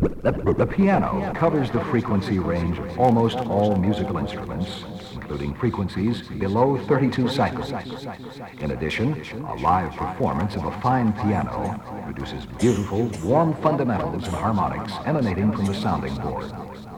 The piano covers the frequency range of almost all musical instruments, including frequencies below 32 cycles. In addition, a live performance of a fine piano produces beautiful, warm fundamentals and harmonics emanating from the sounding board.